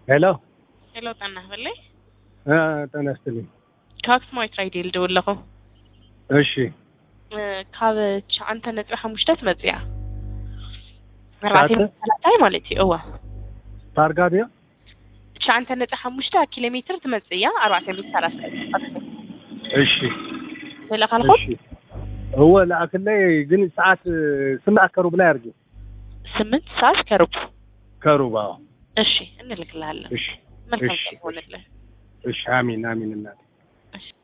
ሄሎ ሄሎ ጣና በላይ ተነስተልኝ ካክስ ማይት ራይዴል ደውለኸ እሺ ካብች አንተ ነጥራ ሐሙሽታት መጽያ ራቴ ሰላታይ ማለት ይዋ ታርጋዲያ አንተ ነጥራ ሐሙሽታት ኪሎ ሜትር ትመጽያ 430 እሺ ለካልኩ هو لكن لا ግን ሰዓት ስምንት ከሩብ ላይ አርጊ 8 ሰዓት ከሩብ እሺ እንልክልሃለን እሺ መልካም ሆነልህ እሺ አሚን እናት እሺ